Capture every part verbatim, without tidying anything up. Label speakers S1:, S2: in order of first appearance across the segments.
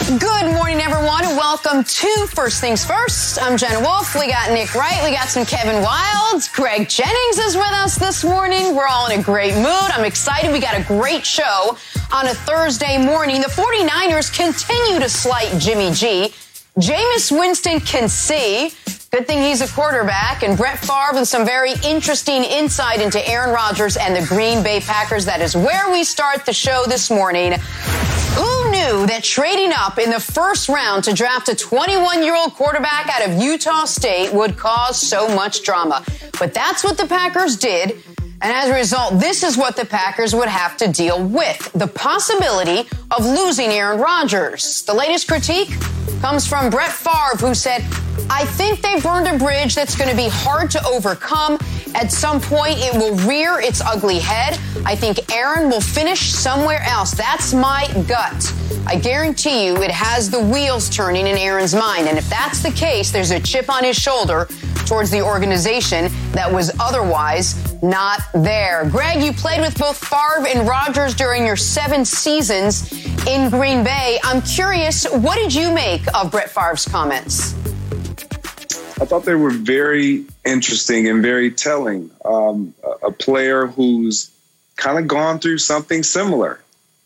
S1: Good morning, everyone, and welcome to First Things First. I'm Jen Wolf. We got Nick Wright. We got some Kevin Wilds. Greg Jennings is with us this morning. We're all in a great mood. I'm excited. We got a great show on a Thursday morning. The 49ers continue to slight Jimmy G. Jameis Winston can see. Good thing he's a quarterback. And Brett Favre with some very interesting insight into Aaron Rodgers and the Green Bay Packers. That is where we start the show this morning. Who knew that trading up in the first round to draft a twenty-one-year-old quarterback out of Utah State would cause so much drama? But that's what the Packers did. And as a result, this is what the Packers would have to deal with: the possibility of losing Aaron Rodgers. The latest critique comes from Brett Favre, who said, I think they burned a bridge that's going to be hard to overcome. At some point, it will rear its ugly head. I think Aaron will finish somewhere else. That's my gut. I guarantee you it has the wheels turning in Aaron's mind. And if that's the case, there's a chip on his shoulder towards the organization that was otherwise not there. Greg, you played with both Favre and Rodgers during your seven seasons in Green Bay. I'm curious, what did you make of Brett Favre's comments?
S2: I thought they were very interesting and very telling. Um, a player who's kind of gone through something similar.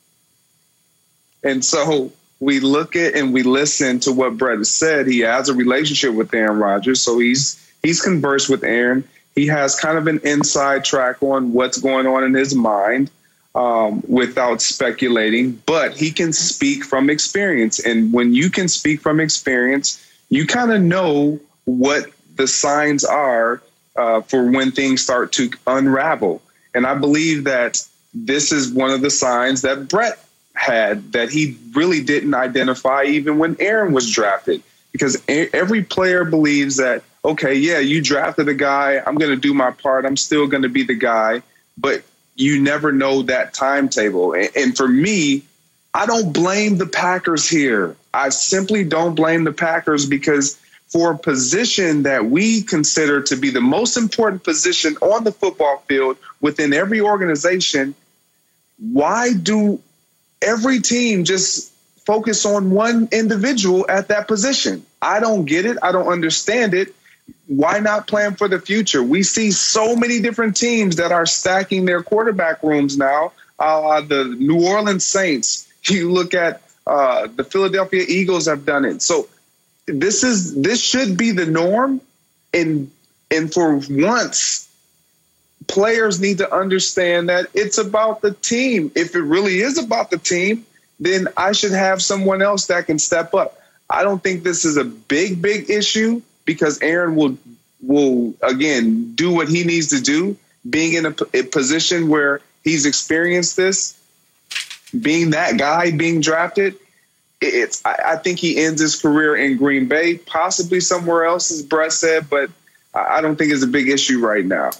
S2: And so we look at and we listen to what Brett has said. He has a relationship with Aaron Rodgers, so he's he's conversed with Aaron. He has kind of an inside track on what's going on in his mind um, without speculating, but he can speak from experience. And when you can speak from experience, you kind of know what the signs are uh, for when things start to unravel. And I believe that this is one of the signs that Brett had that he really didn't identify even when Aaron was drafted, because every player believes that, okay, yeah, you drafted a guy, I'm going to do my part, I'm still going to be the guy, but you never know that timetable. And for me, I don't blame the Packers here. I simply don't blame the Packers, because for a position that we consider to be the most important position on the football field within every organization, why do every team just focus on one individual at that position? I don't get it. I don't understand it. Why not plan for the future? We see so many different teams that are stacking their quarterback rooms now. Uh, the New Orleans Saints, you look at uh, the Philadelphia Eagles have done it. So this is this should be the norm. And, and for once, players need to understand that it's about the team. If it really is about the team, then I should have someone else that can step up. I don't think this is a big, big issue, because Aaron will, will again, do what he needs to do, being in a, a position where he's experienced this, being that guy, being drafted. It's, I, I think he ends his career in Green Bay, possibly somewhere else, as Brett said, but I don't think it's a big issue right now.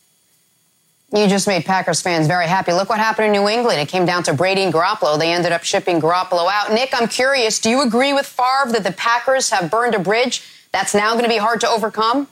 S1: You just made Packers fans very happy. Look what happened in New England. It came down to Brady and Garoppolo. They ended up shipping Garoppolo out. Nick, I'm curious, do you agree with Favre that the Packers have burned a bridge that's now going to be hard to overcome?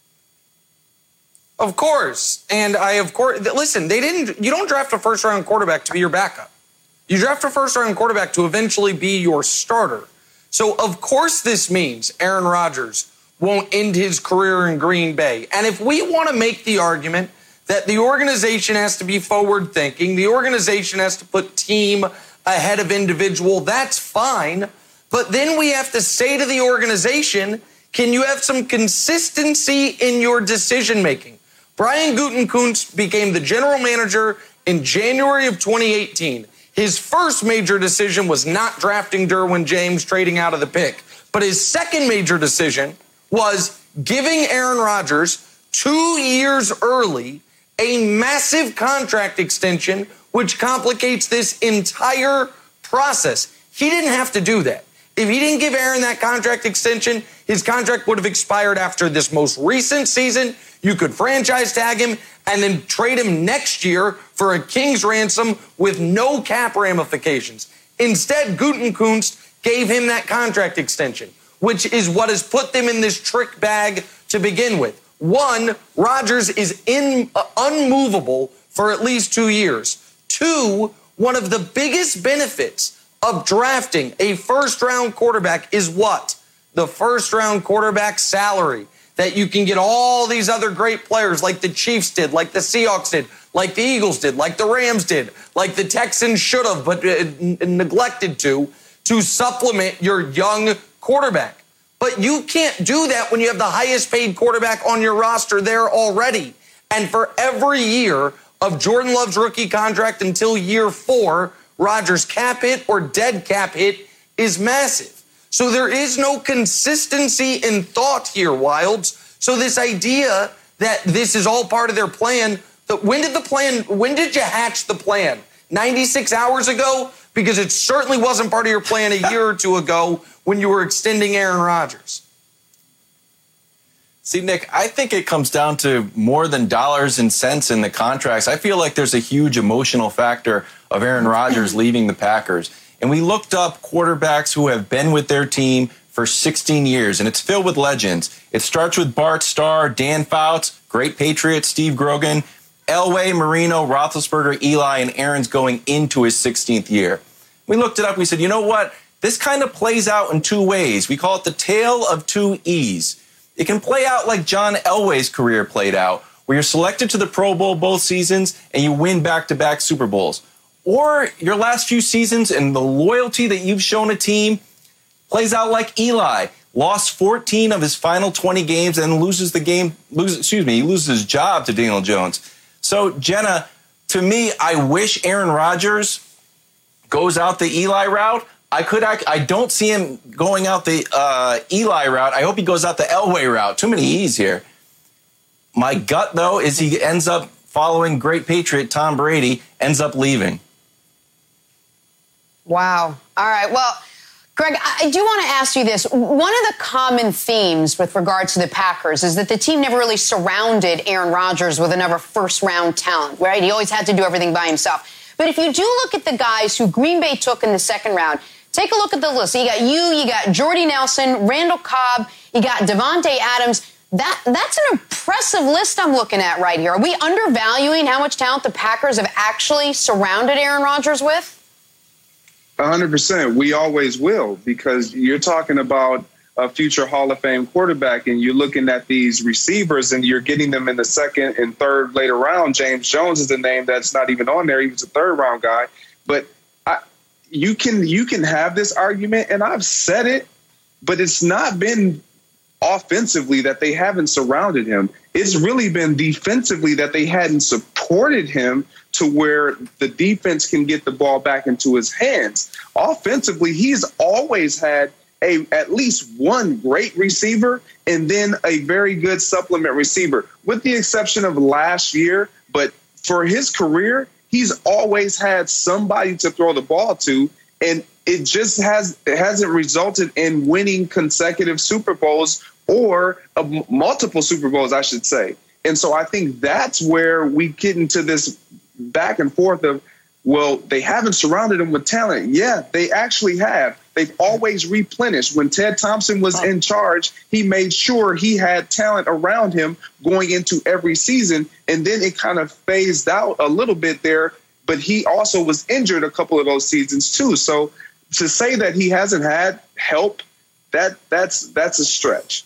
S3: Of course. And I, of course, listen, they didn't, you don't draft a first round quarterback to be your backup. You draft a first round quarterback to eventually be your starter. So, of course, this means Aaron Rodgers won't end his career in Green Bay. And if we want to make the argument that the organization has to be forward-thinking, the organization has to put team ahead of individual, that's fine. But then we have to say to the organization, can you have some consistency in your decision-making? Brian Gutekunst became the general manager in January of twenty eighteen. His first major decision was not drafting Derwin James, trading out of the pick. But his second major decision was giving Aaron Rodgers two years early a massive contract extension, which complicates this entire process. He didn't have to do that. If he didn't give Aaron that contract extension, his contract would have expired after this most recent season. You could franchise tag him and then trade him next year for a king's ransom with no cap ramifications. Instead, Gutekunst gave him that contract extension, which is what has put them in this trick bag to begin with. One, Rodgers is in, uh, unmovable for at least two years. Two, one of the biggest benefits of drafting a first-round quarterback is what? The first-round quarterback salary. That you can get all these other great players like the Chiefs did, like the Seahawks did, like the Eagles did, like the Rams did, like the Texans should have but uh, n- neglected to, to supplement your young quarterback. But you can't do that when you have the highest paid quarterback on your roster there already. And for every year of Jordan Love's rookie contract until year four, Rodgers' cap hit or dead cap hit is massive. So there is no consistency in thought here, Wildes. So this idea that this is all part of their plan, that when did the plan, when did you hatch the plan? ninety-six hours ago? Because it certainly wasn't part of your plan a year or two ago when you were extending Aaron Rodgers.
S4: See, Nick, I think it comes down to more than dollars and cents in the contracts. I feel like there's a huge emotional factor of Aaron Rodgers leaving the Packers. And we looked up quarterbacks who have been with their team for sixteen years, and it's filled with legends. It starts with Bart Starr, Dan Fouts, great Patriot, Steve Grogan, Elway, Marino, Roethlisberger, Eli, and Aaron's going into his sixteenth year. We looked it up. We said, you know what? This kind of plays out in two ways. We call it the tale of two E's. It can play out like John Elway's career played out, where you're selected to the Pro Bowl both seasons and you win back-to-back Super Bowls. Or your last few seasons and the loyalty that you've shown a team plays out like Eli. Lost fourteen of his final twenty games and loses the game, loses, excuse me, he loses his job to Daniel Jones. So, Jenna, to me, I wish Aaron Rodgers goes out the Eli route. I could, I, I don't see him going out the uh, Eli route. I hope he goes out the Elway route. Too many E's here. My gut, though, is he ends up following great Patriot Tom Brady, ends up leaving.
S1: Wow. All right. Well, Greg, I do want to ask you this. One of the common themes with regards to the Packers is that the team never really surrounded Aaron Rodgers with another first-round talent, right? He always had to do everything by himself. But if you do look at the guys who Green Bay took in the second round, take a look at the list. You got you, you got Jordy Nelson, Randall Cobb, you got Davante Adams. That That's an impressive list I'm looking at right here. Are we undervaluing how much talent the Packers have actually surrounded Aaron Rodgers with?
S2: one hundred percent. We always will, because you're talking about a future Hall of Fame quarterback, and you're looking at these receivers, and you're getting them in the second and third later round. James Jones is a name that's not even on there. He was a third-round guy. But I, you can you can have this argument, and I've said it, but it's not been offensively that they haven't surrounded him. It's really been defensively that they hadn't supported him to where the defense can get the ball back into his hands. Offensively, he's always had a at least one great receiver and then a very good supplement receiver, with the exception of last year. But for his career, he's always had somebody to throw the ball to, and it just has it hasn't resulted in winning consecutive Super Bowls or uh, multiple Super Bowls, I should say. And so I think that's where we get into this back and forth of, well, they haven't surrounded him with talent. Yeah, they actually have. They've always replenished. When Ted Thompson was in charge, he made sure he had talent around him going into every season. And then it kind of phased out a little bit there. But he also was injured a couple of those seasons, too. So to say that he hasn't had help, that that's that's a stretch.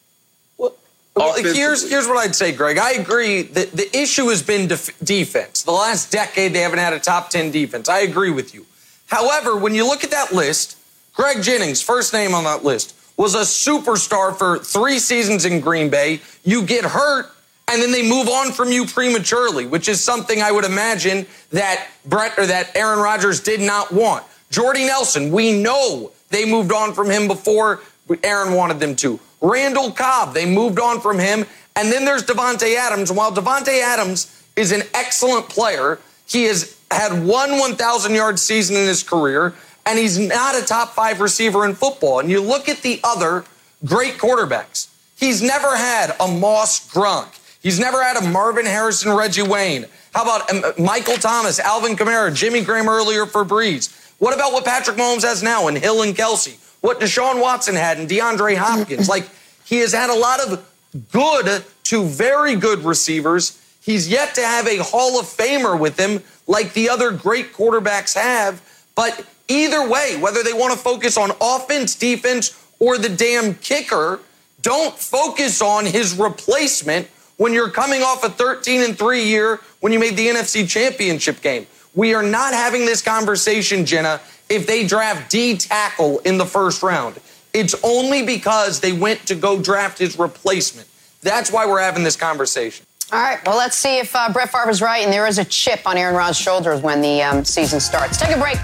S3: Well, here's here's what I'd say, Greg. I agree that the issue has been def- defense. The last decade, they haven't had a top ten defense. I agree with you. However, when you look at that list, Greg Jennings, first name on that list, was a superstar for three seasons in Green Bay. You get hurt, and then they move on from you prematurely, which is something I would imagine that Brett or that Aaron Rodgers did not want. Jordy Nelson, we know they moved on from him before Aaron wanted them to. Randall Cobb, they moved on from him. And then there's Davante Adams. And while Davante Adams is an excellent player, he has had one one thousand yard season in his career, and he's not a top five receiver in football. And you look at the other great quarterbacks. He's never had a Moss Gronk. He's never had a Marvin Harrison, Reggie Wayne. How about Michael Thomas, Alvin Kamara, Jimmy Graham earlier for Breeze? What about what Patrick Mahomes has now in Hill and Kelsey? What Deshaun Watson had in DeAndre Hopkins? Like, he has had a lot of good to very good receivers. He's yet to have a Hall of Famer with him like the other great quarterbacks have. But Either way, whether they want to focus on offense, defense, or the damn kicker, don't focus on his replacement when you're coming off a thirteen and three year when you made the N F C Championship game. We are not having this conversation, Jenna, if they draft D tackle in the first round. It's only because they went to go draft his replacement. That's why we're having this conversation.
S1: All right, well, let's see if uh, Brett Favre is right and there is a chip on Aaron Rodgers' shoulders when the um, season starts. Take a break.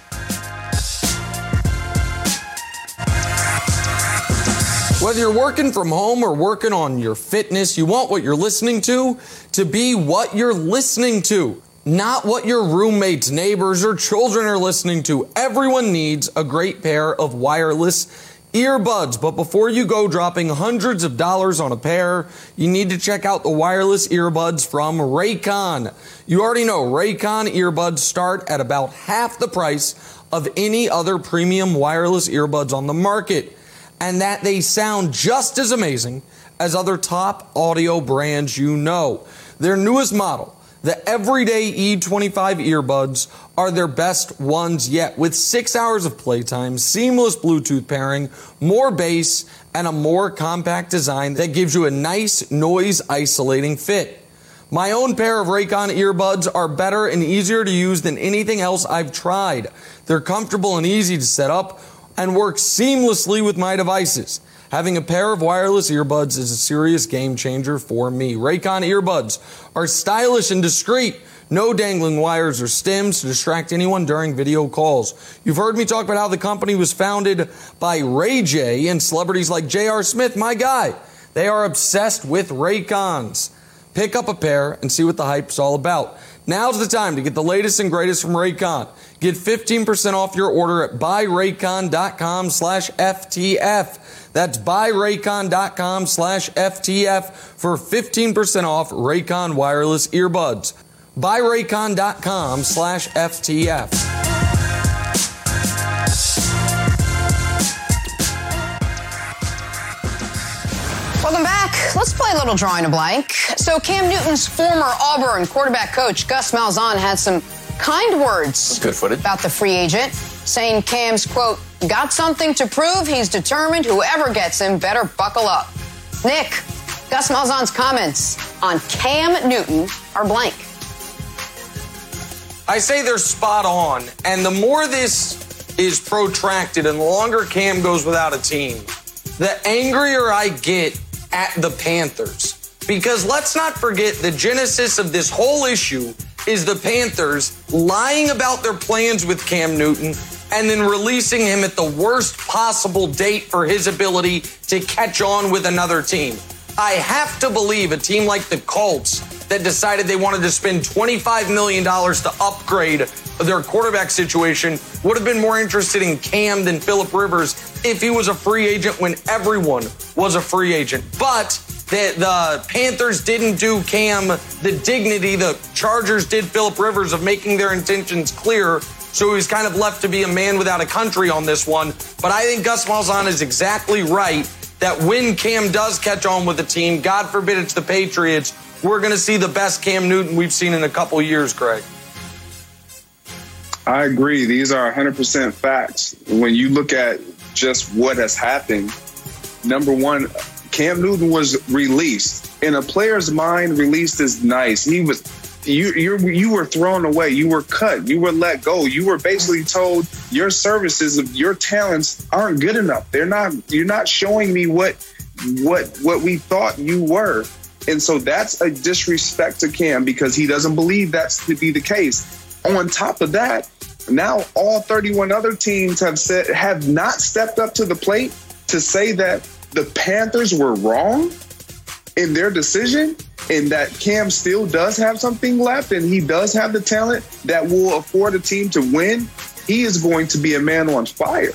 S3: Whether you're working from home or working on your fitness, you want what you're listening to to be what you're listening to, not what your roommates, neighbors, or children are listening to. Everyone needs a great pair of wireless earbuds. But before you go dropping hundreds of dollars on a pair, you need to check out the wireless earbuds from Raycon. You already know Raycon earbuds start at about half the price of any other premium wireless earbuds on the market, and that they sound just as amazing as other top audio brands you know. Their newest model, the Everyday E twenty-five earbuds, are their best ones yet, with six hours of playtime, seamless Bluetooth pairing, more bass, and a more compact design that gives you a nice noise-isolating fit. My own pair of Raycon earbuds are better and easier to use than anything else I've tried. They're comfortable and easy to set up and work seamlessly with my devices. Having a pair of wireless earbuds is a serious game changer for me. Raycon earbuds are stylish and discreet. No dangling wires or stems to distract anyone during video calls. You've heard me talk about how the company was founded by Ray J and celebrities like J R Smith, my guy. They are obsessed with Raycons. Pick up a pair and see what the hype's all about. Now's the time to get the latest and greatest from Raycon. Get fifteen percent off your order at buyraycon.com slash FTF. That's buyraycon.com slash FTF for fifteen percent off Raycon wireless earbuds. buyraycon.com slash FTF.
S1: Welcome back. Let's play a little drawing a blank. So Cam Newton's former Auburn quarterback coach, Gus Malzahn, had some kind words
S4: Good footage.
S1: about the free agent, saying Cam's, quote, got something to prove. He's determined. Whoever gets him better buckle up. Nick, Gus Malzahn's comments on Cam Newton are blank.
S3: I say they're spot on. And the more this is protracted and the longer Cam goes without a team, the angrier I get at the Panthers. Because let's not forget the genesis of this whole issue is the Panthers lying about their plans with Cam Newton and then releasing him at the worst possible date for his ability to catch on with another team. I have to believe a team like the Colts that decided they wanted to spend twenty-five million dollars to upgrade their quarterback situation would have been more interested in Cam than Phillip Rivers if he was a free agent when everyone was a free agent. But the, the Panthers didn't do Cam the dignity the Chargers did Phillip Rivers of making their intentions clear, so he was kind of left to be a man without a country on this one. But I think Gus Malzahn is exactly right that when Cam does catch on with the team, God forbid it's the Patriots, we're going to see the best Cam Newton we've seen in a couple years, Greg.
S2: I agree. These are one hundred percent facts. When you look at just what has happened, number one, Cam Newton was released. In a player's mind, released is nice. He was, you, you, you were thrown away. You were cut. You were let go. You were basically told your services, your talents aren't good enough. They're not. You're not showing me what, what, what we thought you were. And so that's a disrespect to Cam because he doesn't believe that's to be the case. On top of that, now all thirty-one other teams have said have not stepped up to the plate to say that the Panthers were wrong in their decision and that Cam still does have something left and he does have the talent that will afford a team to win. He is going to be a man on fire.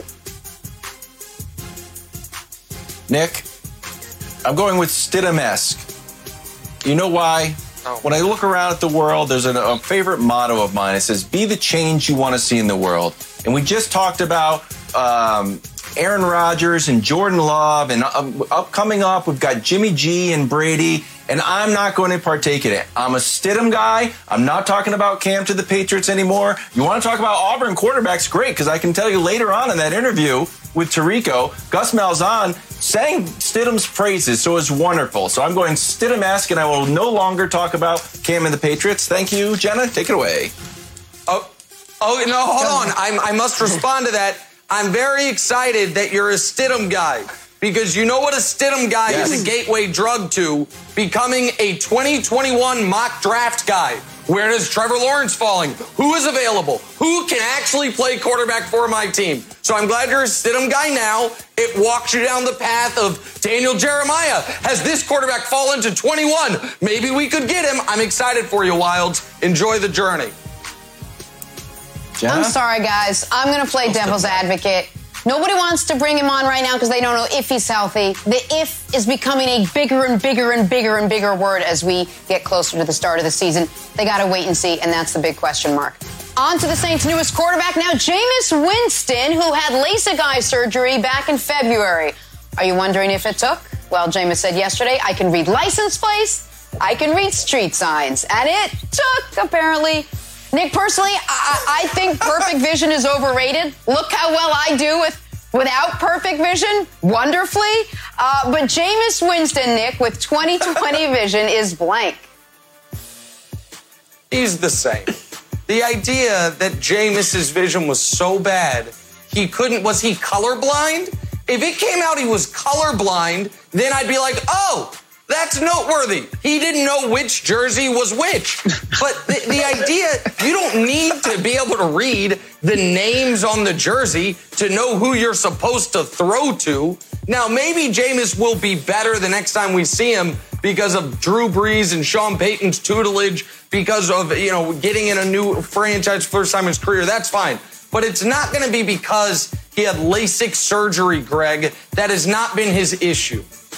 S4: Nick, I'm going with Stidham-esque. You know why?
S3: Oh.
S4: When I look around at the world, there's a, a favorite motto of mine. It says, be the change you want to see in the world. And we just talked about um, Aaron Rodgers and Jordan Love. And uh, up coming up, we've got Jimmy G and Brady. and I'm not going to partake in it. I'm a Stidham guy. I'm not talking about Cam to the Patriots anymore. You want to talk about Auburn quarterbacks? Great, because I can tell you later on in that interview with Tirico, Gus Malzahn sang Stidham's praises, so it's wonderful. So I'm going Stidham-esque, and I will no longer talk about Cam and the Patriots. Thank you, Jenna. Take it away.
S3: Oh, oh no, hold on. I'm, I must respond to that. I'm very excited that you're a Stidham guy, because you know what a Stidham guy yes. is a gateway drug to? Becoming a twenty twenty-one mock draft guy. Where does Trevor Lawrence falling? Who is available? Who can actually play quarterback for my team? So I'm glad you're a Stidham guy now. It walks you down the path of Daniel Jeremiah. Has this quarterback fallen to twenty-one? Maybe we could get him. I'm excited for you, Wilds. Enjoy the journey.
S1: Jenna? I'm sorry, guys. I'm going to play devil's advocate. Nobody wants to bring him on right now because they don't know if he's healthy. The if is becoming a bigger and bigger and bigger and bigger word as we get closer to the start of the season. They got to wait and see, and that's the big question mark. On to the Saints' newest quarterback now, Jameis Winston, who had LASIK eye surgery back in February. Are you wondering if it took? Well, Jameis said yesterday, I can read license plates, I can read street signs, and it took, apparently. Nick, personally, I, I think perfect vision is overrated. Look how well I do with without perfect vision, wonderfully. Uh, but Jameis Winston, Nick, with twenty twenty vision is blank.
S3: He's the same. The idea that Jameis's vision was so bad, he couldn't, was he colorblind? If it came out he was colorblind, then I'd be like, oh, that's noteworthy. He didn't know which jersey was which. But the, the idea, you don't need to be able to read the names on the jersey to know who you're supposed to throw to. Now, maybe Jameis will be better the next time we see him because of Drew Brees and Sean Payton's tutelage, because of, you know, getting in a new franchise first time in his career. That's fine. But it's not going to be because he had LASIK surgery, Greg. That has not been his issue.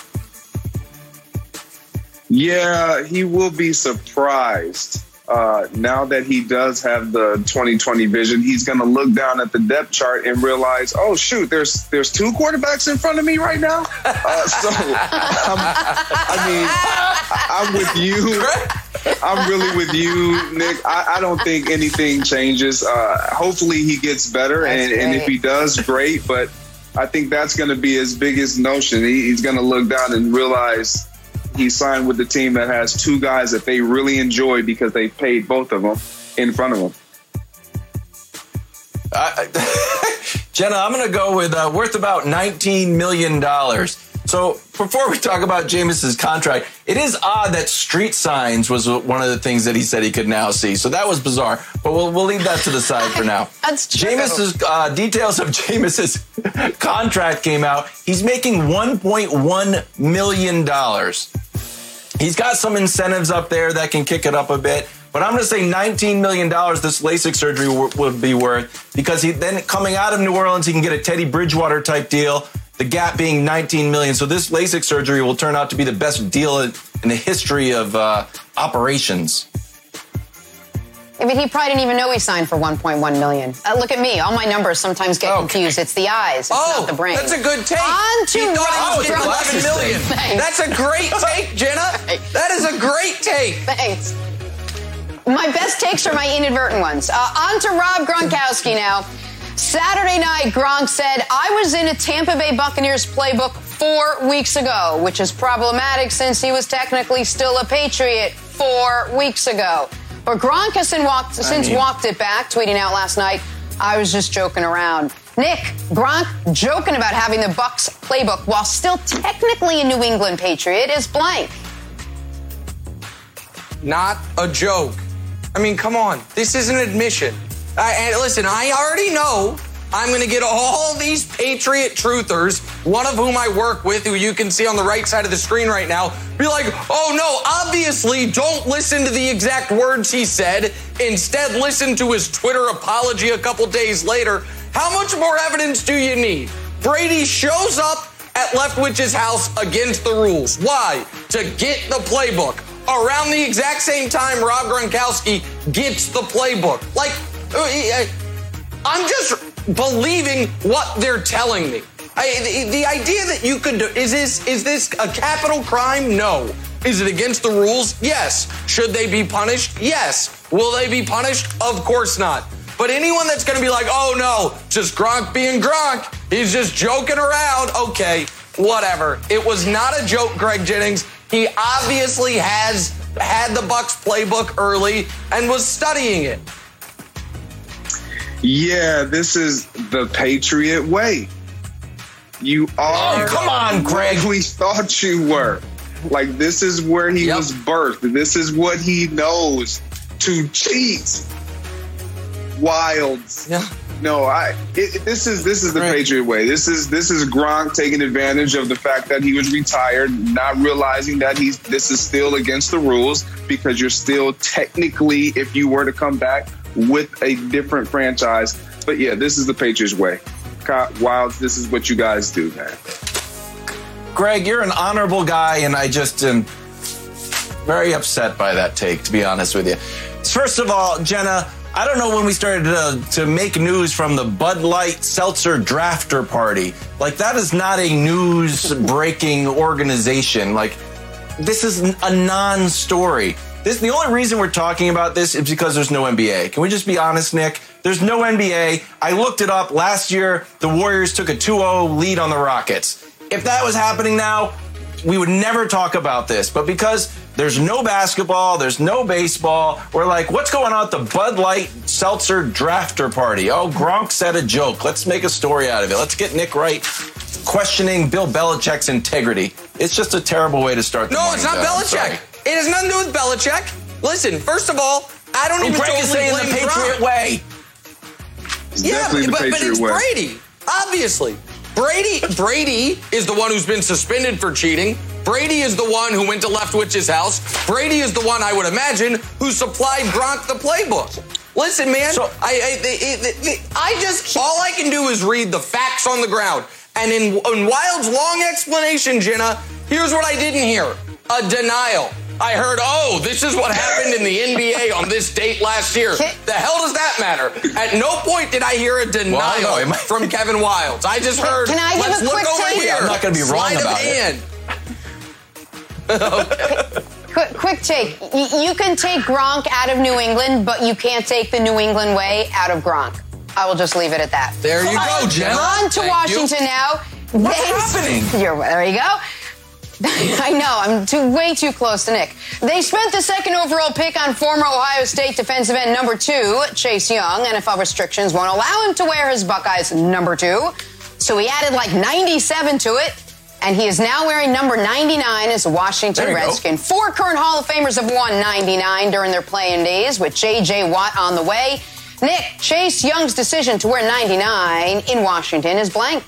S2: Yeah, he will be surprised uh, now that he does have the twenty twenty vision. He's going to look down at the depth chart and realize, oh, shoot, there's there's two quarterbacks in front of me right now. Uh, so, I'm, I mean, I'm with you. I'm really with you, Nick. I, I don't think anything changes. Uh, hopefully he gets better, and, and if he does, great. But I think that's going to be his biggest notion. He, he's going to look down and realize he signed with the team that has two guys that they really enjoy because they paid both of them in front of him.
S4: Uh, Jenna, I'm going to go with uh, worth about nineteen million dollars. So before we talk about Jameis's contract, it is odd that street signs was one of the things that he said he could now see. So that was bizarre, but we'll we'll leave that to the side for now.
S1: That's true.
S4: Jameis's uh, details of Jameis's contract came out. He's making one point one million dollars. He's got some incentives up there that can kick it up a bit. But I'm going to say nineteen million dollars this LASIK surgery w- would be worth, because he then coming out of New Orleans, he can get a Teddy Bridgewater type deal, the gap being nineteen million dollars. So this LASIK surgery will turn out to be the best deal in the history of uh, operations.
S1: I mean, he probably didn't even know he signed for one point one million dollars. Uh, look at me. All my numbers sometimes get
S3: okay.
S1: confused. It's the eyes. It's
S3: oh,
S1: not the brain.
S3: That's a good take.
S1: On to
S3: he thought he was
S1: Rob
S3: getting eleven million dollars. That's a great take, Jenna. That is a great take.
S1: Thanks. My best takes are my inadvertent ones. Uh, on to Rob Gronkowski now. Saturday night, Gronk said, I was in a Tampa Bay Buccaneers playbook four weeks ago, which is problematic since he was technically still a Patriot four weeks ago. But Gronk has since walked, since mean. walked it back, tweeting out last night, I was just joking around. Nick, Gronk joking about having the Bucs playbook while still technically a New England Patriot is blank.
S3: Not a joke. I mean, come on. This is an admission. I, and listen, I already know I'm going to get all these Patriot truthers, one of whom I work with, who you can see on the right side of the screen right now, be like, oh, no, obviously don't listen to the exact words he said. Instead, listen to his Twitter apology a couple days later. How much more evidence do you need? Brady shows up at Leftwich's house against the rules. Why? To get the playbook. Around the exact same time, Rob Gronkowski gets the playbook. Like, I'm just believing what they're telling me. I, the, the idea that you could do, is this is this a capital crime? No. Is it against the rules? Yes. Should they be punished? Yes. Will they be punished? Of course not. But anyone that's going to be like, oh, no, just Gronk being Gronk, he's just joking around, okay, whatever. It was not a joke, Greg Jennings. He obviously has had the Bucs playbook early and was studying it.
S2: Yeah, this is the Patriot way. You are
S4: oh, come on, Greg.
S2: We thought you were. Like, this is where he yep. was birthed. This is what he knows, to cheat. Wilds.
S3: Yeah.
S2: No, I. It, this is this is the right. Patriot way. This is this is Gronk taking advantage of the fact that he was retired, not realizing that he's this is still against the rules because you're still technically, if you were to come back with a different franchise. But yeah, this is the Patriots way. Wilds, this is what you guys do, man.
S4: Greg, you're an honorable guy, and I just am very upset by that take, to be honest with you. First of all, Jenna, I don't know when we started to, to make news from the Bud Light Seltzer Drafter Party. Like, that is not a news-breaking organization. Like, this is a non-story. This, the only reason we're talking about this is because there's no N B A. Can we just be honest, Nick? There's no N B A. I looked it up. Last year, the Warriors took a two oh lead on the Rockets. If that was happening now, we would never talk about this. But because there's no basketball, there's no baseball, we're like, what's going on at the Bud Light Seltzer Drafter Party? Oh, Gronk said a joke. Let's make a story out of it. Let's get Nick Wright questioning Bill Belichick's integrity. It's just a terrible way to start the
S3: No,
S4: morning,
S3: it's not
S4: though.
S3: Belichick. It has nothing to do with Belichick. Listen, first of all, I don't
S4: well,
S3: even
S4: Greg
S3: totally
S4: is saying
S3: blame
S4: the Patriot
S3: Gronk.
S4: way.
S2: It's
S3: yeah, but,
S2: the
S3: but,
S2: Patriot
S3: but it's
S2: way.
S3: Brady, obviously. Brady Brady is the one who's been suspended for cheating. Brady is the one who went to Leftwich's house. Brady is the one, I would imagine, who supplied Gronk the playbook. Listen, man, so, I, I, I, I, I just, all I can do is read the facts on the ground. And in, in Wild's long explanation, Jenna, here's what I didn't hear. A denial. I heard, oh, this is what happened in the N B A on this date last year. The hell does that matter? At no point did I hear a denial well, no, from Kevin Wildes. I just heard,
S1: can I give
S3: let's
S1: a
S3: look
S1: quick
S3: over
S1: take?
S3: here.
S4: I'm not going to be wrong
S3: Slide
S4: about
S3: it.
S1: Okay. Quick, quick take. Y- you can take Gronk out of New England, but you can't take the New England way out of Gronk. I will just leave it at that.
S3: There you
S1: on,
S3: go, Jenna.
S1: On to
S3: Thank
S1: Washington
S3: you.
S1: now.
S4: What's
S1: they,
S4: happening?
S1: You're, there you go. I know, I'm too, way too close to Nick. They spent the second overall pick on former Ohio State defensive end number two, Chase Young. N F L restrictions won't allow him to wear his Buckeyes number two. So he added like ninety-seven to it, and he is now wearing number ninety-nine as a Washington Redskin. Go. Four current Hall of Famers have worn ninety-nine during their playing days, with J J. Watt on the way. Nick, Chase Young's decision to wear ninety-nine in Washington is blank.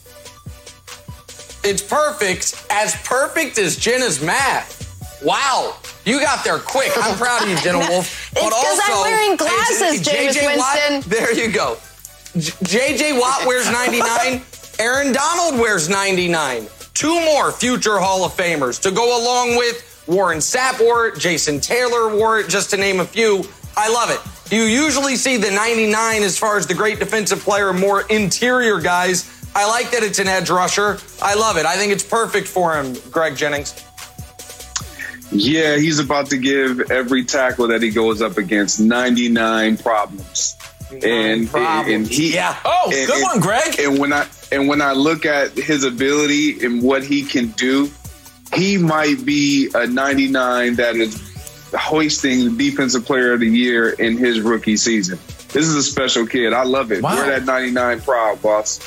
S3: It's perfect, as perfect as Jenna's math. Wow, you got there quick. I'm proud of you, Jenna Wolf.
S1: It's because I'm wearing glasses, James
S3: J J
S1: Winston.
S3: Watt, there you go. J J. Watt wears ninety-nine. Aaron Donald wears ninety-nine. Two more future Hall of Famers to go along with Warren Sapp wore it, Jason Taylor wore it, just to name a few. I love it. You usually see the ninety-nine as far as the great defensive player, more interior guys. I like that it's an edge rusher. I love it. I think it's perfect for him, Greg Jennings.
S2: Yeah, he's about to give every tackle that he goes up against ninety-nine problems. And,
S3: problems.
S2: and he
S3: yeah.
S4: Oh,
S2: and,
S4: good
S2: and,
S4: one, Greg.
S2: And when I and when I look at his ability and what he can do, he might be a ninety-nine that is hoisting the Defensive Player of the Year in his rookie season. This is a special kid. I love it.
S4: Wow.
S2: Wear that ninety-nine proud, boss.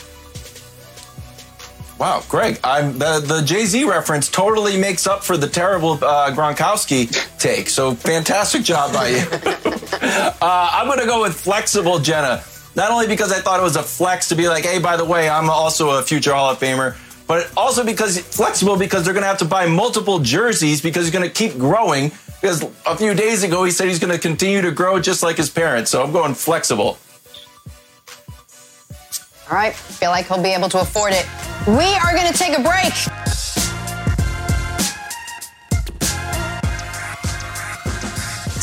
S4: Wow, Greg, I'm, the, the Jay-Z reference totally makes up for the terrible uh, Gronkowski take. So fantastic job by you. uh, I'm going to go with flexible Jenna. Not only because I thought it was a flex to be like, hey, by the way, I'm also a future Hall of Famer, but also because flexible because they're going to have to buy multiple jerseys because he's going to keep growing. Because a few days ago, he said he's going to continue to grow just like his parents. So I'm going flexible.
S1: All right, feel like he'll be able to afford it. We are going to take a break.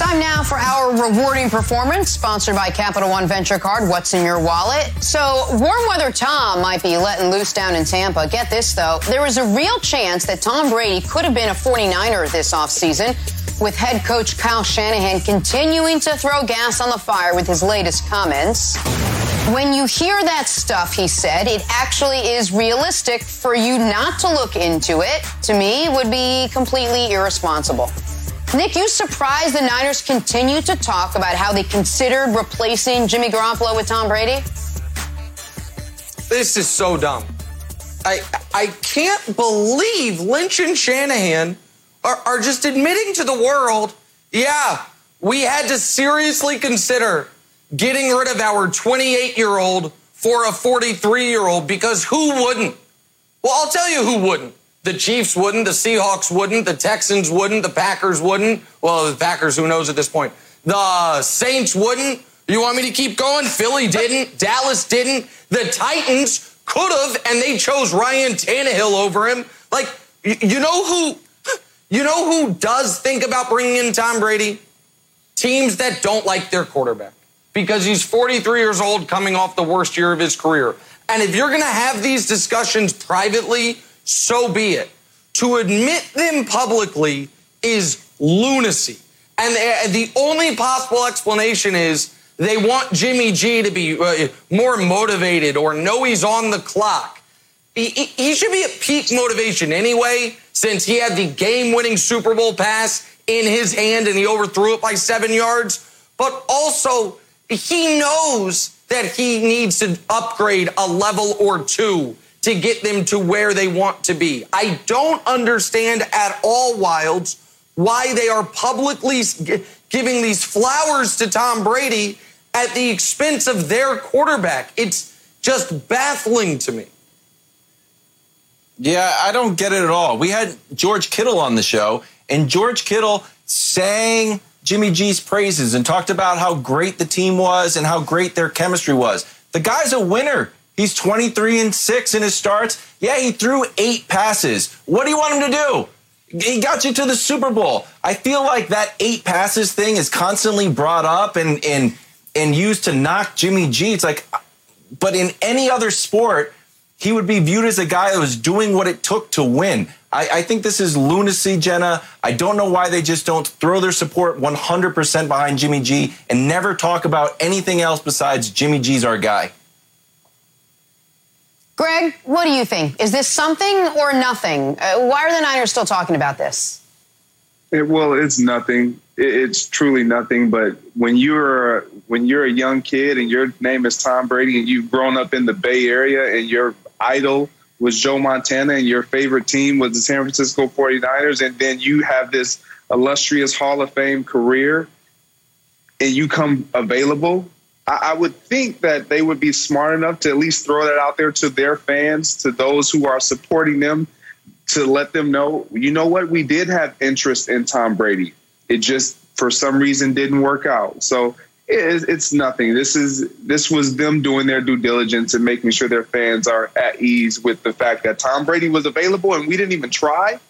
S1: Time now for our rewarding performance, sponsored by Capital One Venture Card. What's in your wallet? So, warm weather Tom might be letting loose down in Tampa. Get this, though. There is a real chance that Tom Brady could have been a forty-niner this offseason, with head coach Kyle Shanahan continuing to throw gas on the fire with his latest comments. When you hear that stuff, he said, it actually is realistic. For you not to look into it, to me, would be completely irresponsible. Nick, you surprised the Niners continue to talk about how they considered replacing Jimmy Garoppolo with Tom Brady?
S3: This is so dumb. I I can't believe Lynch and Shanahan are, are just admitting to the world, yeah, we had to seriously consider getting rid of our twenty-eight-year-old for a forty-three-year-old, because who wouldn't? Well, I'll tell you who wouldn't. The Chiefs wouldn't, the Seahawks wouldn't, the Texans wouldn't, the Packers wouldn't. Well, the Packers, who knows at this point. The Saints wouldn't. You want me to keep going? Philly didn't. Dallas didn't. The Titans could have, and they chose Ryan Tannehill over him. Like, you know who, you know who does think about bringing in Tom Brady? Teams that don't like their quarterback, because he's forty-three years old, coming off the worst year of his career. And if you're going to have these discussions privately, so be it. To admit them publicly is lunacy. And the only possible explanation is they want Jimmy G to be uh, more motivated or know he's on the clock. He, he should be at peak motivation anyway, since he had the game-winning Super Bowl pass in his hand and he overthrew it by seven yards. But also, he knows that he needs to upgrade a level or two to get them to where they want to be. I don't understand at all, Wildes, why they are publicly giving these flowers to Tom Brady at the expense of their quarterback. It's just baffling to me.
S4: Yeah, I don't get it at all. We had George Kittle on the show, and George Kittle sang Jimmy G's praises and talked about how great the team was and how great their chemistry was. The guy's a winner. He's twenty-three and six in his starts. Yeah, he threw eight passes. What do you want him to do? He got you to the Super Bowl. I feel like that eight passes thing is constantly brought up and and and used to knock Jimmy G. It's like, but in any other sport, he would be viewed as a guy that was doing what it took to win. I, I think this is lunacy, Jenna. I don't know why they just don't throw their support one hundred percent behind Jimmy G and never talk about anything else besides Jimmy G's our guy.
S1: Greg, what do you think? Is this something or nothing? Uh, why are the Niners still talking about this?
S2: It, well, it's nothing. It, it's truly nothing. But when you're when you're a young kid and your name is Tom Brady and you've grown up in the Bay Area and your idol was Joe Montana and your favorite team was the San Francisco forty-niners, and then you have this illustrious Hall of Fame career and you come available, I would think that they would be smart enough to at least throw that out there to their fans, to those who are supporting them, to let them know, you know what, we did have interest in Tom Brady. It just, for some reason, didn't work out. So it's nothing. This is this was them doing their due diligence and making sure their fans are at ease with the fact that Tom Brady was available and we didn't even try.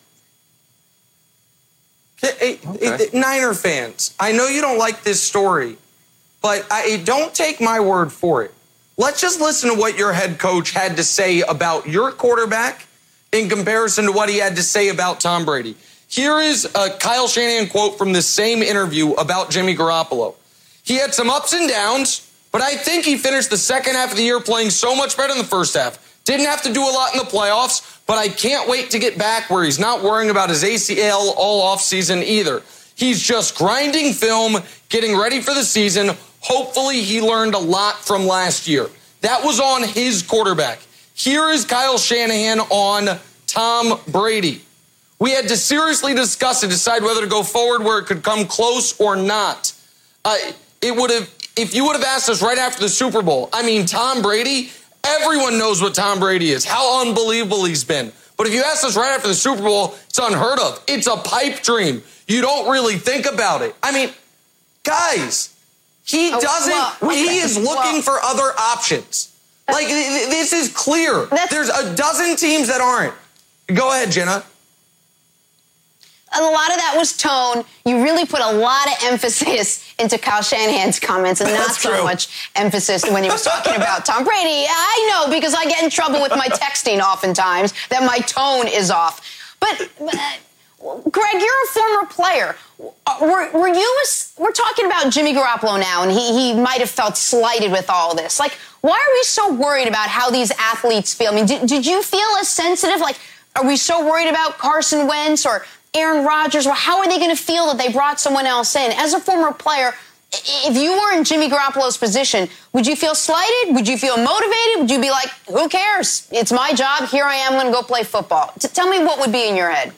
S3: Hey, okay. Niner fans, I know you don't like this story, but I, don't take my word for it. Let's just listen to what your head coach had to say about your quarterback in comparison to what he had to say about Tom Brady. Here is a Kyle Shanahan quote from this same interview about Jimmy Garoppolo. He had some ups and downs, but I think he finished the second half of the year playing so much better than the first half. Didn't have to do a lot in the playoffs, but I can't wait to get back where he's not worrying about his A C L all offseason either. He's just grinding film, getting ready for the season. Hopefully he learned a lot from last year. That was on his quarterback. Here is Kyle Shanahan on Tom Brady. We had to seriously discuss and decide whether to go forward where it could come close or not. Uh, it would have, if you would have asked us right after the Super Bowl, I mean, Tom Brady, everyone knows what Tom Brady is, how unbelievable he's been. But if you asked us right after the Super Bowl, it's unheard of. It's a pipe dream. You don't really think about it. I mean, guys, he
S1: oh,
S3: doesn't,
S1: well, okay.
S3: he is looking well, for other options. Like, this is clear. There's a dozen teams that aren't. Go ahead, Jenna.
S1: a lot of that was tone. You really put a lot of emphasis into Kyle Shanahan's comments and not so much emphasis when he was talking about Tom Brady. I know, because I get in trouble with my texting oftentimes that my tone is off. But, uh, Greg, you're a former player. Were, were you, a, we're talking about Jimmy Garoppolo now, and he, he might have felt slighted with all this. Like, why are we so worried about how these athletes feel? I mean, did, did you feel as sensitive? Like, are we so worried about Carson Wentz or Aaron Rodgers? Well, how are they going to feel that they brought someone else in? As a former player, if you were in Jimmy Garoppolo's position, would you feel slighted? Would you feel motivated? Would you be like, who cares? It's my job. Here I am. I'm going to go play football. T- tell me what would be in your head.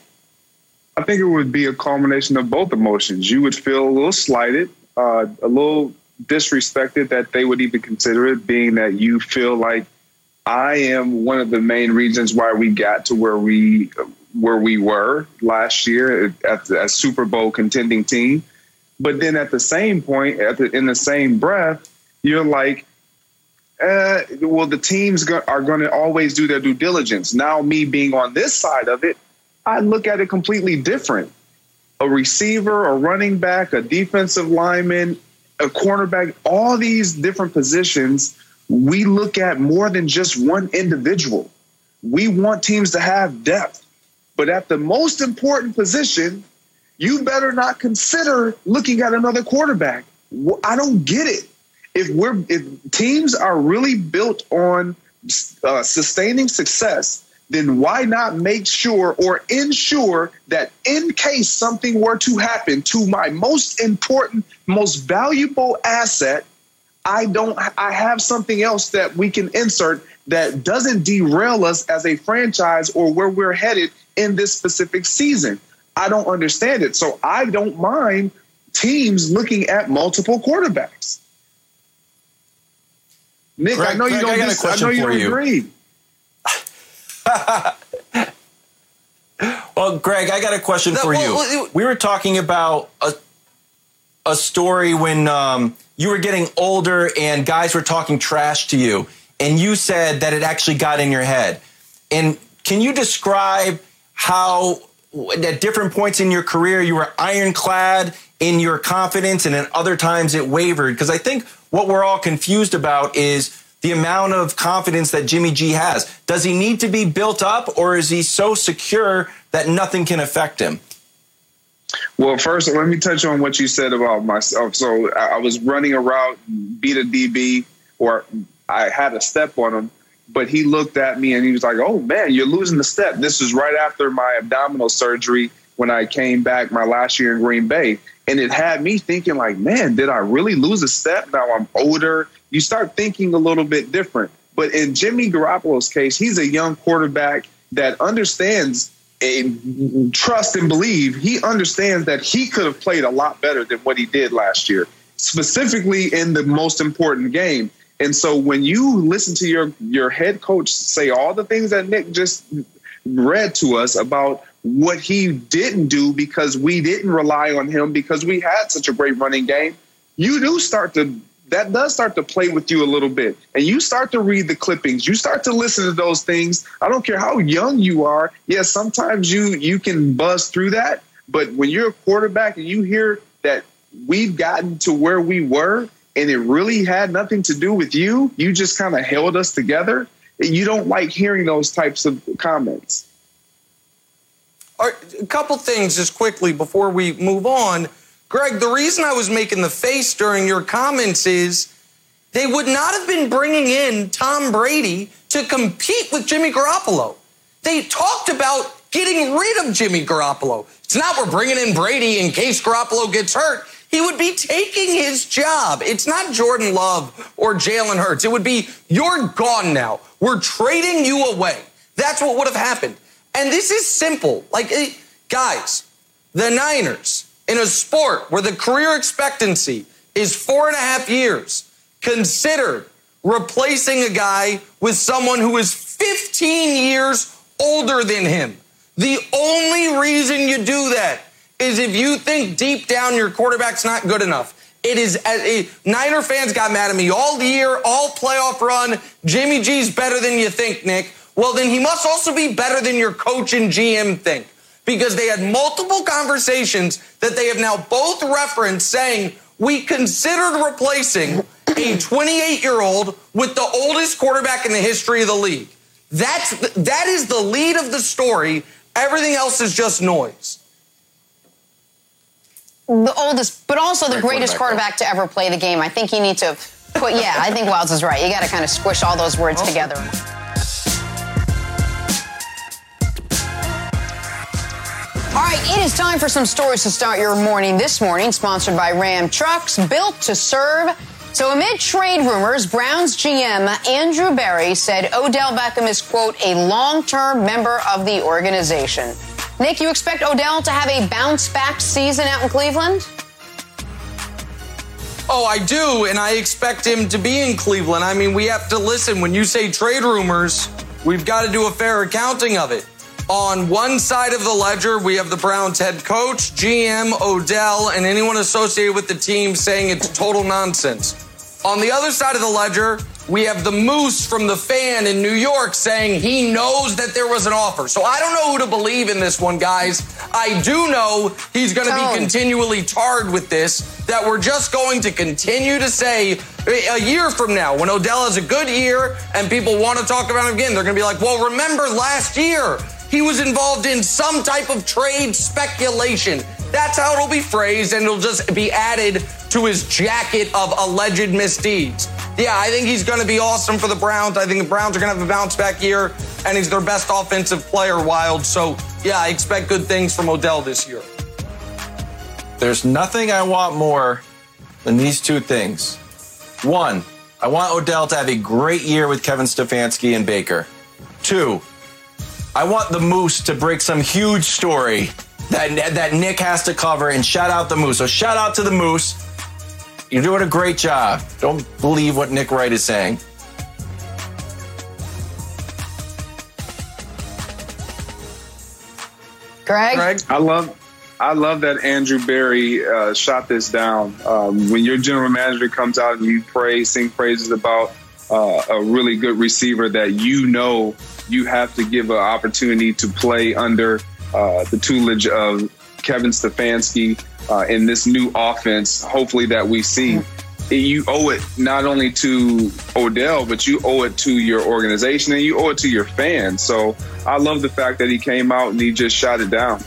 S2: I think it would be a culmination of both emotions. You would feel a little slighted, uh, a little disrespected that they would even consider it, being that you feel like I am one of the main reasons why we got to where we where we were last year at the as Super Bowl contending team. But then at the same point, at the, in the same breath, you're like, uh, well, the teams go- are going to always do their due diligence. Now, me being on this side of it, I look at it completely different. A receiver, a running back, a defensive lineman, a cornerback, all these different positions, we look at more than just one individual. We want teams to have depth. But at the most important position, you better not consider looking at another quarterback. I don't get it. If we're if teams are really built on uh, sustaining success, then why not make sure or ensure that in case something were to happen to my most important, most valuable asset, I don't I have something else that we can insert that doesn't derail us as a franchise or where we're headed in this specific season. I don't understand it. So I don't mind teams looking at multiple quarterbacks. Nick,
S4: Greg,
S2: I know
S4: Greg,
S2: you don't,
S4: I got a
S2: dis-
S4: question
S2: I know you
S4: for
S2: don't
S4: you.
S2: agree.
S4: Well, Greg, I got a question
S3: No,
S4: for
S3: well,
S4: you.
S3: well, it-
S4: We were talking about a, a story when um, you were getting older and guys were talking trash to you, and you said that it actually got in your head. And can you describe how at different points in your career you were ironclad in your confidence and at other times it wavered? Because I think what we're all confused about is the amount of confidence that Jimmy G has. Does he need to be built up, or is he so secure that nothing can affect him?
S2: Well, first, let me touch on what you said about myself. So I was running a route, beat a D B, or I had a step on him, but he looked at me and he was like, oh, man, you're losing the step. This was right after my abdominal surgery when I came back my last year in Green Bay. And it had me thinking like, man, did I really lose a step? Now I'm older. You start thinking a little bit different. But in Jimmy Garoppolo's case, he's a young quarterback that understands and trust and believe. He understands that he could have played a lot better than what he did last year, specifically in the most important game. And so when you listen to your, your head coach say all the things that Nick just read to us about what he didn't do because we didn't rely on him because we had such a great running game, you do start to, that does start to play with you a little bit. And you start to read the clippings. You start to listen to those things. I don't care how young you are. Yes, sometimes you, you can buzz through that. But when you're a quarterback and you hear that we've gotten to where we were and it really had nothing to do with you, you just kind of held us together, you don't like hearing those types of comments.
S3: All right, a couple things just quickly before we move on. Greg, the reason I was making the face during your comments is they would not have been bringing in Tom Brady to compete with Jimmy Garoppolo. They talked about getting rid of Jimmy Garoppolo. It's not we're bringing in Brady in case Garoppolo gets hurt. He would be taking his job. It's not Jordan Love or Jalen Hurts. It would be, you're gone now. We're trading you away. That's what would have happened. And this is simple. Like, guys, the Niners, in a sport where the career expectancy is four and a half years, considered replacing a guy with someone who is fifteen years older than him. The only reason you do that is if you think deep down your quarterback's not good enough. It is, a, Niner fans got mad at me all year, all playoff run. Jimmy G's better than you think, Nick. Well, then he must also be better than your coach and G M think. because they had multiple conversations that they have now both referenced saying, we considered replacing a twenty-eight-year-old with the oldest quarterback in the history of the league. That's that is the lead of the story. Everything else is just noise.
S1: The oldest, but also the Great greatest quarterback, quarterback to ever play the game. I think you need to put, yeah, I think Wildes is right. You got to kind of squish all those words oh. together. All right, it is time for some stories to start your morning this morning, sponsored by Ram Trucks, built to serve. So amid trade rumors, Browns G M Andrew Berry said Odell Beckham is, quote, a long-term member of the organization. Nick, you expect Odell to have a bounce-back season out in Cleveland?
S3: Oh, I do, and I expect him to be in Cleveland. I mean, we have to listen. When you say trade rumors, we've got to do a fair accounting of it. On one side of the ledger, we have the Browns head coach, G M, Odell, and anyone associated with the team saying it's total nonsense. On the other side of the ledger, we have the Moose from the Fan in New York saying he knows that there was an offer. So I don't know who to believe in this one, guys. I do know he's going to be continually tarred with this, that we're just going to continue to say a year from now, when Odell has a good year and people want to talk about him again, they're going to be like, well, remember last year he was involved in some type of trade speculation. That's how it'll be phrased, and it'll just be added to his jacket of alleged misdeeds. Yeah, I think he's going to be awesome for the Browns. I think the Browns are going to have a bounce-back year, and he's their best offensive player, Wild. So, yeah, I expect good things from Odell this year.
S4: There's nothing I want more than these two things. One, I want Odell to have a great year with Kevin Stefanski and Baker. Two, I want the Moose to break some huge story that, that Nick has to cover, and shout out the Moose. So shout out to the Moose. You're doing a great job. Don't believe what Nick Wright is saying.
S1: Greg?
S3: Greg?
S2: I love I love that Andrew Berry uh, shot this down. Um, when your general manager comes out and you praise, sing praises about uh, a really good receiver that you know you have to give an opportunity to play under uh, the tutelage of Kevin Stefanski uh, in this new offense, hopefully that we see. You owe it not only to Odell, but you owe it to your organization and you owe it to your fans. So I love the fact that he came out and he just shot it down.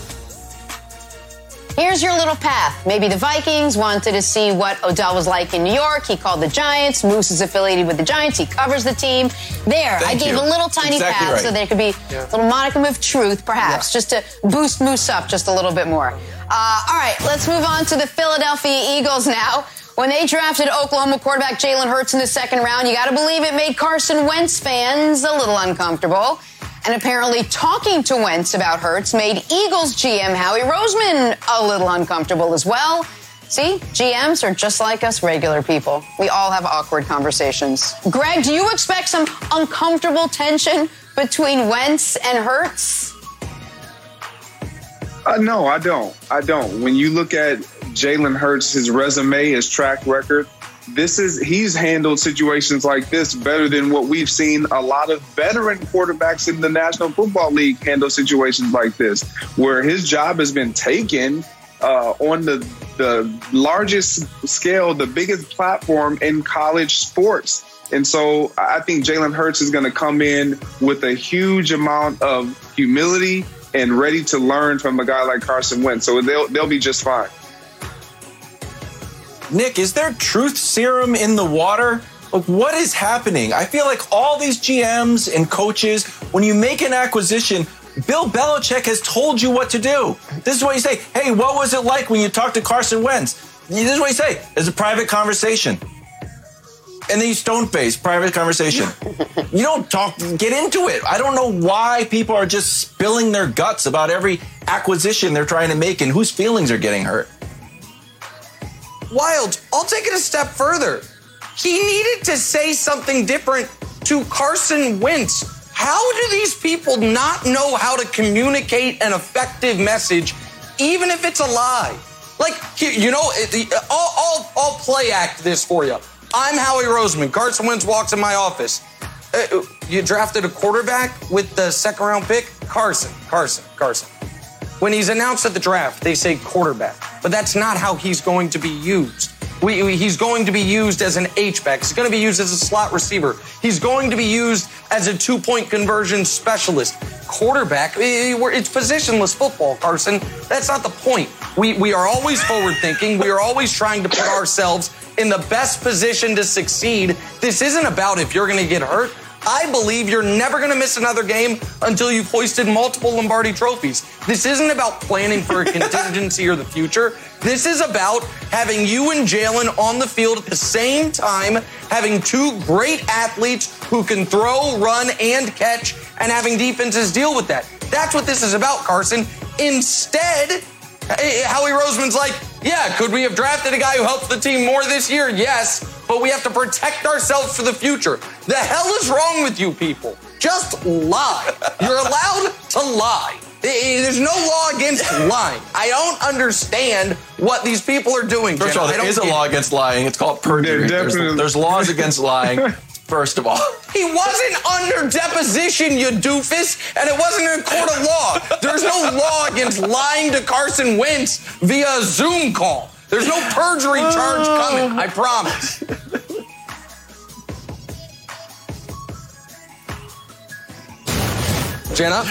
S1: Here's your little path. Maybe the Vikings wanted to see what Odell was like in New York. He called the Giants. Moose is affiliated with the Giants. He covers the team. There,
S4: Thank
S1: I gave
S4: you.
S1: a little tiny
S4: exactly
S1: path
S4: right.
S1: so there could be yeah. a little modicum of truth, perhaps, yeah. just to boost Moose up just a little bit more. Uh, all right, let's move on to the Philadelphia Eagles now. When they drafted Oklahoma quarterback Jalen Hurts in the second round, you got to believe it made Carson Wentz fans a little uncomfortable. And apparently talking to Wentz about Hurts made Eagles G M Howie Roseman a little uncomfortable as well. See, G Ms are just like us regular people. We all have awkward conversations. Greg, do you expect some uncomfortable tension between Wentz and Hurts?
S2: Uh, no, I don't. I don't. When you look at Jalen Hurts, his resume, his track record, this is he's handled situations like this better than what we've seen a lot of veteran quarterbacks in the National Football League handle situations like this, where his job has been taken uh, on the the largest scale, the biggest platform in college sports. And so I think Jalen Hurts is going to come in with a huge amount of humility and ready to learn from a guy like Carson Wentz. So they'll they'll be just fine.
S4: Nick, is there truth serum in the water? Like, what is happening? I feel like all these G Ms and coaches, when you make an acquisition, Bill Belichick has told you what to do. This is what you say. Hey, what was it like when you talked to Carson Wentz? This is what you say. It's a private conversation. And then you stone face, private conversation. You don't talk, get into it. I don't know why people are just spilling their guts about every acquisition they're trying to make and whose feelings are getting hurt.
S3: Wild, I'll take it a step further. He needed to say something different to Carson Wentz. How do these people not know how to communicate an effective message, even if it's a lie? Like, you know, I'll, I'll, I'll play act this for you. I'm Howie Roseman. Carson Wentz walks in my office. Uh, you drafted a quarterback with the second round pick? Carson, Carson, Carson. When he's announced at the draft, they say quarterback, but that's not how he's going to be used. We, we, he's going to be used as an H-back. He's going to be used as a slot receiver. He's going to be used as a two-point conversion specialist. Quarterback, it's positionless football, Carson. That's not the point. We, we are always forward-thinking. We are always trying to put ourselves in the best position to succeed. This isn't about if you're going to get hurt. I believe you're never going to miss another game until you've hoisted multiple Lombardi trophies. This isn't about planning for a contingency or the future. This is about having you and Jalen on the field at the same time, having two great athletes who can throw, run, and catch, and having defenses deal with that. That's what this is about, Carson. Instead, Howie Roseman's like, yeah, could we have drafted a guy who helps the team more this year? Yes, but we have to protect ourselves for the future. The hell is wrong with you people? Just lie. You're allowed to lie. There's no law against lying. I don't understand what these people are doing.
S4: First of all, there is a law against lying. It's called perjury. There's, there's laws against lying. First of all,
S3: he wasn't under deposition, you doofus, and it wasn't in a court of law. There's no law against lying to Carson Wentz via a Zoom call. There's no perjury charge coming, I promise. Jenna?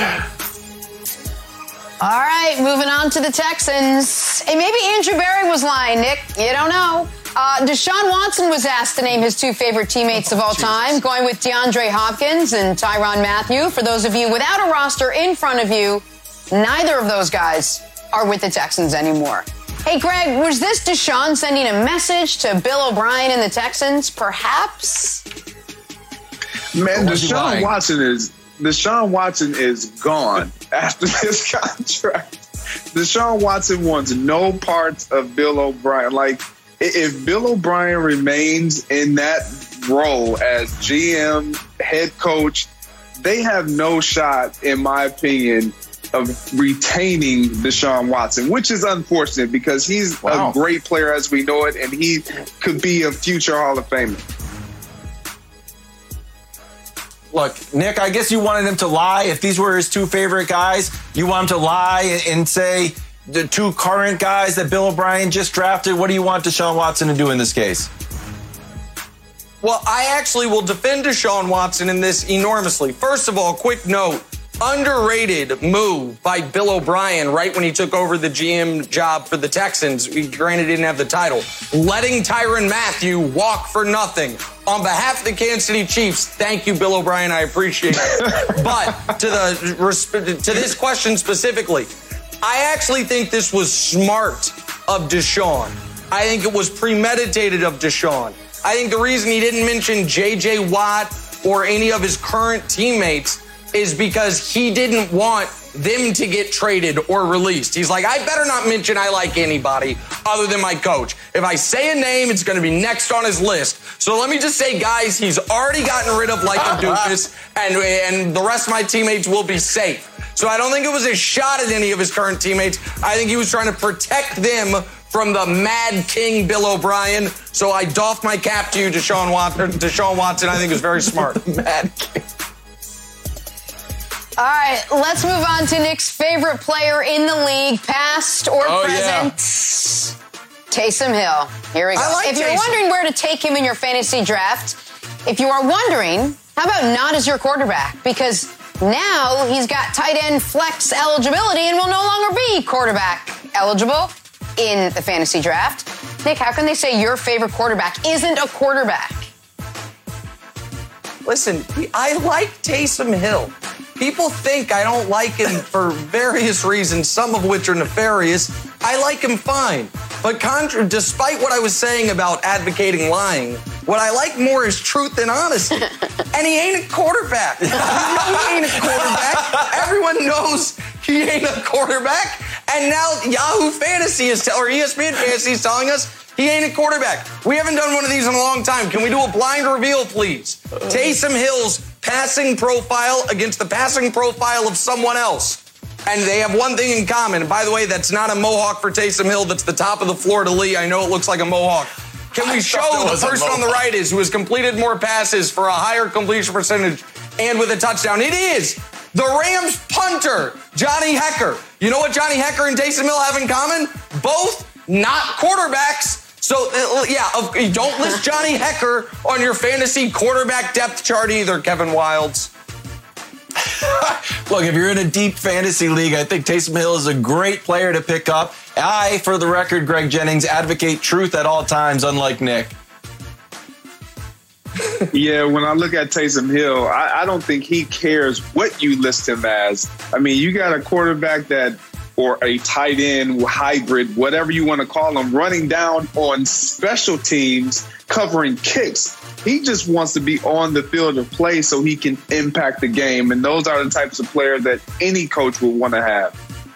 S1: All right, moving on to the Texans. Hey, maybe Andrew Berry was lying, Nick. You don't know. Uh, Deshaun Watson was asked to name his two favorite teammates of all time, going with DeAndre Hopkins and Tyrann Mathieu. For those of you without a roster in front of you, neither of those guys are with the Texans anymore. Hey, Greg, was this Deshaun sending a message to Bill O'Brien and the Texans, perhaps?
S2: Man, Deshaun Watson is Deshaun Watson is gone after this contract. Deshaun Watson wants no parts of Bill O'Brien. Like, if Bill O'Brien remains in that role as G M, head coach, they have no shot, in my opinion, of retaining Deshaun Watson, which is unfortunate because he's wow. a great player as we know it, and he could be a future Hall of Famer.
S4: Look, Nick, I guess you wanted him to lie. If these were his two favorite guys, you want him to lie and say the two current guys that Bill O'Brien just drafted. What do you want Deshaun Watson to do in this case?
S3: Well, I actually will defend Deshaun Watson in this enormously. First of all, quick note. Underrated move by Bill O'Brien right when he took over the G M job for the Texans. He granted didn't have the title. Letting Tyrann Mathieu walk for nothing. On behalf of the Kansas City Chiefs, thank you, Bill O'Brien. I appreciate it. But to the to this question specifically, I actually think this was smart of Deshaun. I think it was premeditated of Deshaun. I think the reason he didn't mention J J Watt or any of his current teammates is because he didn't want them to get traded or released. He's like, I better not mention I like anybody other than my coach. If I say a name, it's going to be next on his list. So let me just say, guys, he's already gotten rid of like a doofus, and, and the rest of my teammates will be safe. So I don't think it was a shot at any of his current teammates. I think he was trying to protect them from the Mad King Bill O'Brien. So I doff my cap to you, Deshaun Watson. Deshaun Watson, I think, is very smart.
S4: Mad King.
S1: All right, let's move on to Nick's favorite player in the league, past or
S4: oh,
S1: present. Yeah. Taysom Hill. Here we go.
S3: I like
S1: if
S3: Taysom.
S1: You're wondering where to take him in your fantasy draft, if you are wondering, how about not as your quarterback? Because now he's got tight end flex eligibility and will no longer be quarterback eligible in the fantasy draft. Nick, how can they say your favorite quarterback isn't a quarterback?
S3: Listen, I like Taysom Hill. People think I don't like him for various reasons, some of which are nefarious. I like him fine. But contra- despite what I was saying about advocating lying, what I like more is truth and honesty. And he ain't a quarterback. You know he ain't a quarterback. Everyone knows he ain't a quarterback. And now Yahoo Fantasy is tell- or E S P N Fantasy is telling us he ain't a quarterback. We haven't done one of these in a long time. Can we do a blind reveal, please? Taysom Hill's passing profile against the passing profile of someone else. And they have one thing in common. And by the way, that's not a mohawk for Taysom Hill. That's the top of the Fleur-de-Lis. I know it looks like a mohawk. Can we show the person on the right is who has completed more passes for a higher completion percentage and with a touchdown? It is The Rams punter, Johnny Hekker. You know what Johnny Hekker and Taysom Hill have in common? Both not quarterbacks. So, uh, yeah, uh, don't list Johnny Hekker on your fantasy quarterback depth chart either, Kevin Wildes.
S4: Look, if you're in a deep fantasy league, I think Taysom Hill is a great player to pick up. I, for the record, Greg Jennings, advocate truth at all times, unlike Nick.
S2: Yeah, when I look at Taysom Hill, I, I don't think he cares what you list him as. I mean, you got a quarterback that, or a tight end hybrid, whatever you want to call him, running down on special teams, covering kicks. He just wants to be on the field of play so he can impact the game. And those are the types of players that any coach would want to have.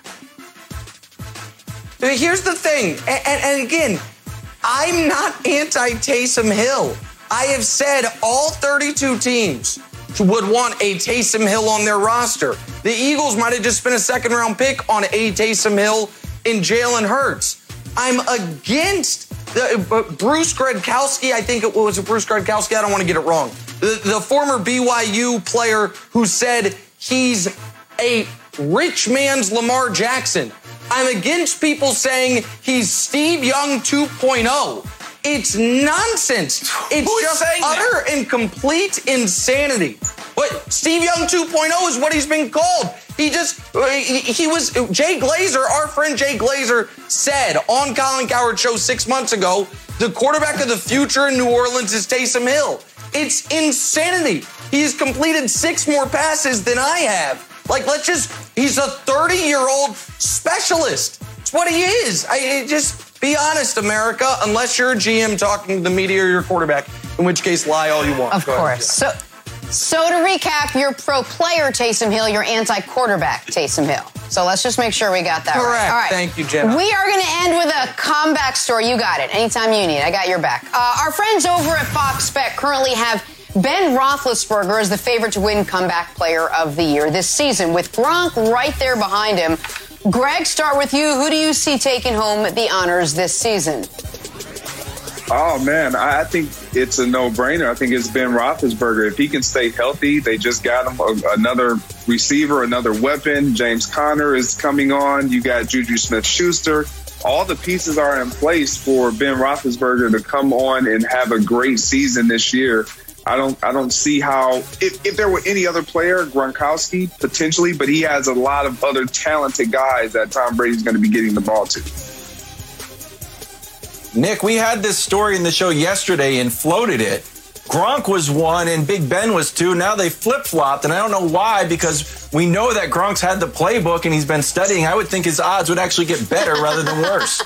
S3: Here's the thing. And, and, and again, I'm not anti-Taysom Hill. I have said all thirty-two teams would want a Taysom Hill on their roster. The Eagles might have just spent a second-round pick on a Taysom Hill in Jalen Hurts. I'm against the, Bruce Gradkowski. I think it was Bruce Gradkowski. I don't want to get it wrong. The, the former B Y U player who said he's a rich man's Lamar Jackson. I'm against people saying he's Steve Young two point oh. It's nonsense. It's
S4: Who's
S3: just
S4: saying
S3: utter
S4: that?
S3: and complete insanity. But Steve Young two point oh is what he's been called. He just, he, he was, Jay Glazer, our friend Jay Glazer said on Colin Cowherd's show six months ago, the quarterback of the future in New Orleans is Taysom Hill. It's insanity. He's completed six more passes than I have. Like, let's just, he's a thirty-year-old specialist. It's what he is. I it just... Be honest, America, unless you're a G M talking to the media or your quarterback, in which case lie all you want.
S1: Of
S3: Go
S1: course.
S3: ahead.
S1: So, so to recap, you're pro-player Taysom Hill, you're anti-quarterback Taysom Hill. So let's just make sure we got that
S3: Correct.
S1: right. All right.
S3: Thank you, Jenna.
S1: We are going to end with a comeback story. You got it. Anytime you need. I got your back. Uh, our friends over at Fox Bet currently have Ben Roethlisberger as the favorite to win comeback player of the year this season, with Gronk right there behind him. Greg, start with you. Who do you see taking home the honors this season?
S2: Oh, man, I think it's a no-brainer. I think it's Ben Roethlisberger. If he can stay healthy, they just got him a, another receiver, another weapon. James Conner is coming on. You got Juju Smith-Schuster. All the pieces are in place for Ben Roethlisberger to come on and have a great season this year. I don't I don't see how, if, if there were any other player, Gronkowski, potentially, but he has a lot of other talented guys that Tom Brady's going to be getting the ball to.
S4: Nick, we had this story in the show yesterday and floated it. Gronk was one and Big Ben was two. Now they flip-flopped, and I don't know why, because we know that Gronk's had the playbook and he's been studying. I would think his odds would actually get better rather than worse.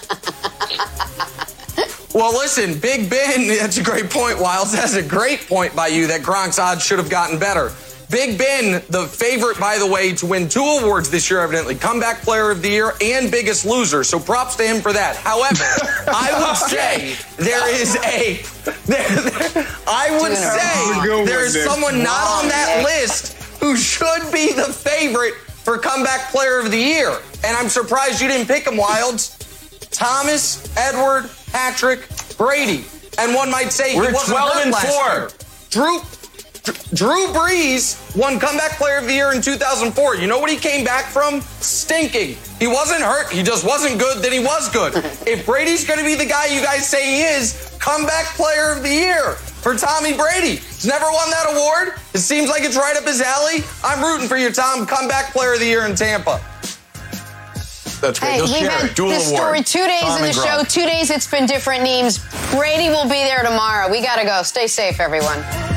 S3: Well, listen, Big Ben, that's a great point, Wildes. That's a great point by you that Gronk's odds should have gotten better. Big Ben, the favorite, by the way, to win two awards this year, evidently, Comeback Player of the Year and Biggest Loser. So props to him for that. However, I would say there is a, there, there, I would say there is someone not on that list who should be the favorite for Comeback Player of the Year. And I'm surprised you didn't pick him, Wildes. Thomas, Edward, Patrick, Brady. And one might say he
S4: We're
S3: wasn't
S4: twelve
S3: hurt
S4: and
S3: last
S4: four.
S3: year. Drew, Drew Brees won Comeback Player of the Year in two thousand four. You know what he came back from? Stinking. He wasn't hurt. He just wasn't good. Then he was good. If Brady's going to be the guy you guys say he is, Comeback Player of the Year for Tommy Brady. He's never won that award. It seems like it's right up his alley. I'm rooting for you, Tom. Comeback Player of the Year in Tampa.
S4: That's great.
S1: Hey,
S4: They'll
S1: we've
S4: share
S1: had
S4: it. Dual
S1: this
S4: award.
S1: story two days
S4: Tom
S1: in the
S4: and
S1: show.
S4: Gronk.
S1: Two days it's been different names. Brady will be there tomorrow. We got to go. Stay safe, everyone.